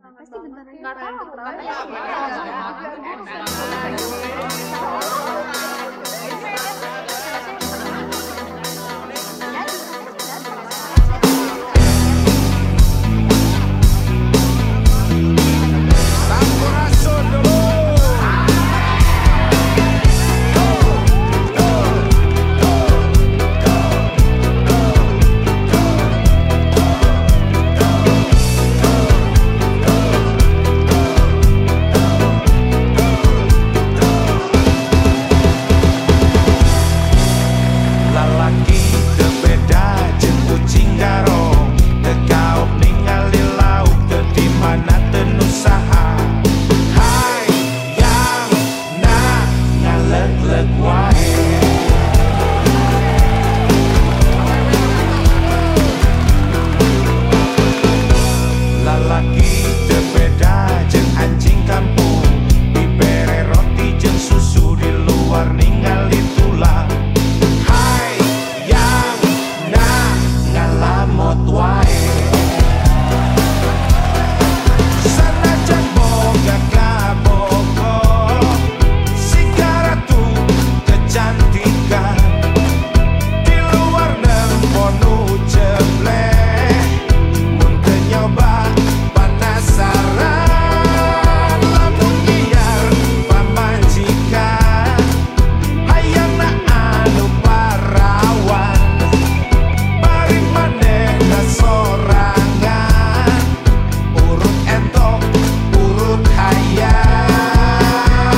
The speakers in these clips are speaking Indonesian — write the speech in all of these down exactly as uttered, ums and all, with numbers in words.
Pasti bentar lagi. Nggak Keren, tahu, keren. Sampurasun dulu. Lalaki berbeda jeung kucing garong, tegaop ningali lauk teu di mana teu nu saha. Hai yang na ngaleg-leg wae. Lalaki berbeda jeung anjing kampung, dibere roti jeung susu di luar ningali tulang. Hai yang na ngalamot wae. Sanajan boga kabogo, sigara tuh kecantikan, di luar nempo nu jebleh, mun teu nyoba panasaran, lamun liar pamajikan, hayangna anu parawan, bari manehna sorangan, urut entok urut hayang.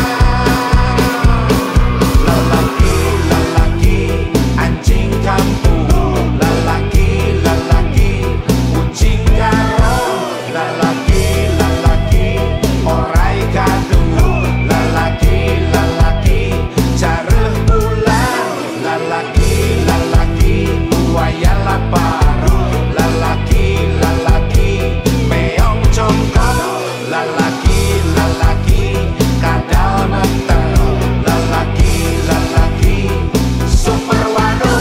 Lalaki lalaki anjing kampung, lalaki lalaki kucing garong, lalaki lalaki orai gaduh, lalaki lalaki careuh ulang, lalaki lalaki buaya lapar, lalaki lalaki meong congkok, lalaki lalaki kadal meteng, lalaki lalaki super waduk.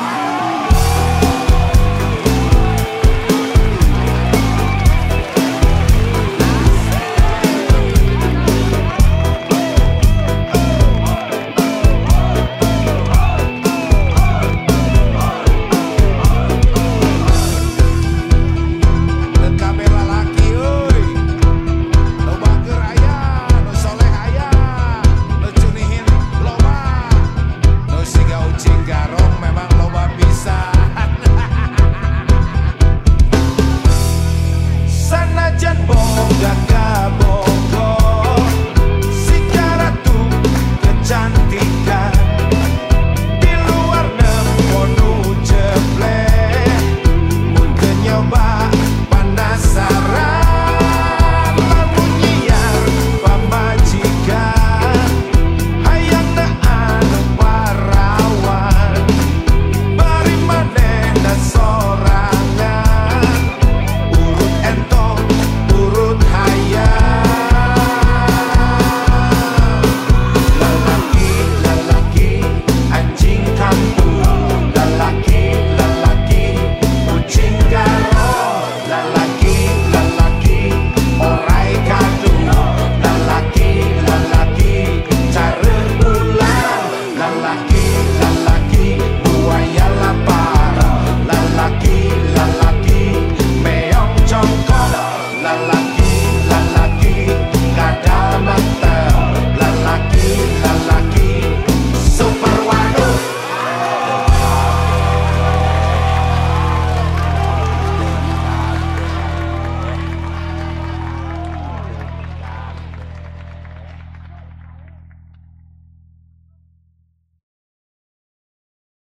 Kabeh lalaki euy, nu bager aya, nu soleh aya, nu cunihin loba, nu siga ucing garong memang loba pisan. Sanajan boga kabogo, sigara tuh kecantikan, di luar nempo nu jebleh, mun teu nyoba panasaran.